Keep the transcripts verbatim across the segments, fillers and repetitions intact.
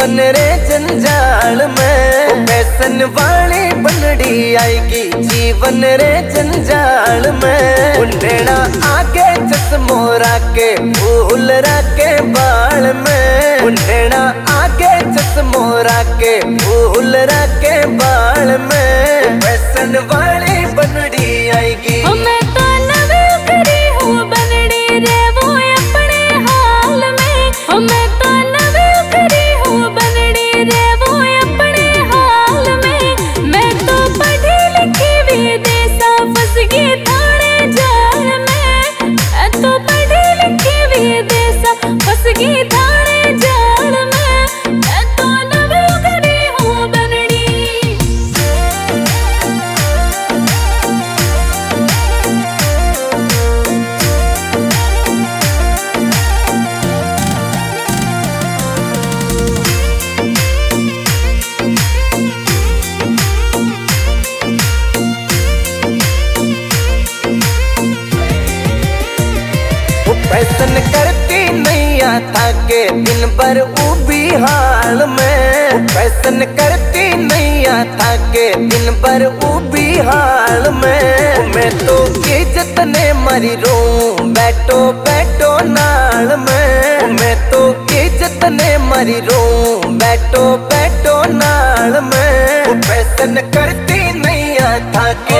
जीवन रे जंजाल में। फैशन वाली बनड़ी आएगी जीवन रे जंजाल में। उन्हें आगे चश्मो राके फूल राके बाल में। उन्हें आगे चश्मो राके फूल राके बाल में। फैशन वाली बनड़ी आएगी। फैशन करती नैया था के दिन भर उबी हाल में। फैशन करती नैया था के दिन भर उबी हाल में। मैं तो इज्जत ने मरी रू बैठो बैठो नाल में। मैं तो इज्जत ने मरी रू बैठो बैठो नाल में। फैशन करती नैया था के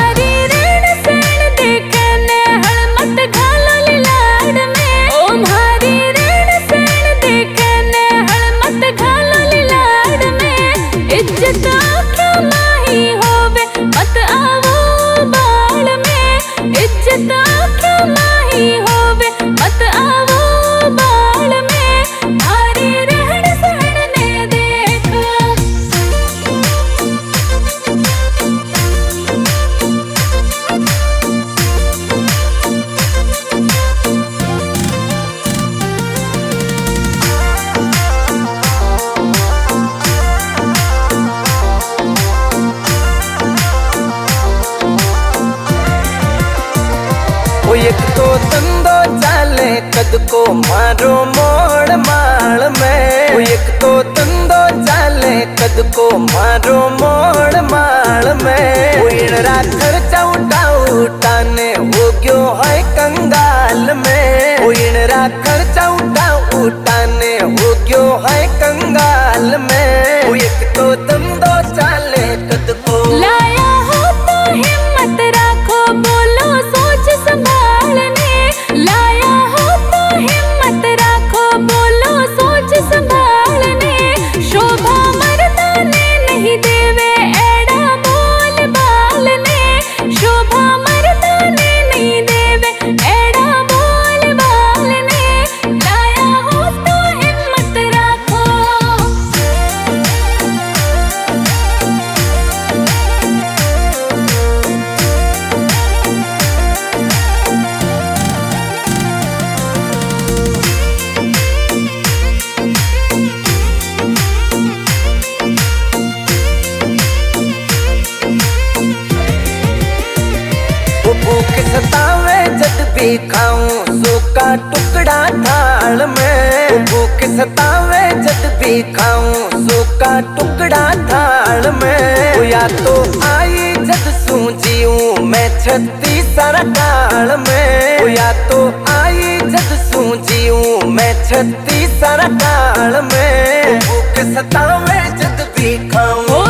एक तो तंदो चाले कद को मारो मोड़ माल में। एक तो तंदो चाले कद को मारो मोड़ माल में। इनरा खर्चा उठा उठाने हो गयो है कंगाल में। इनरा खर्चा उठा उठाने हो गयो है कंगाल में। एक तो तंदो चाले कद को लाया हो तो हिम्मत राखो बोलो सोच संभालने। लाया हो तो हिम्मत राखो बोलो सोच संभालने। शोभा मर्दाने नहीं देवे एड़ा बोल बालने। शोभा मर्दाने नहीं देवे एड़ा बोल बालने। लाया हो तो हिम्मत राखो। भूख सतावे जद भी खाऊं सूखा टुकड़ा थाल में। भूख सतावे जद भी खाऊं सूखा टुकड़ा थाल में। या तो आई जद सूझीऊं मैं छत्ती सारा काल में। या तो आई जद सूझीऊं मैं छत्ती सारा काल में। भूख सतावे जद भी खाऊं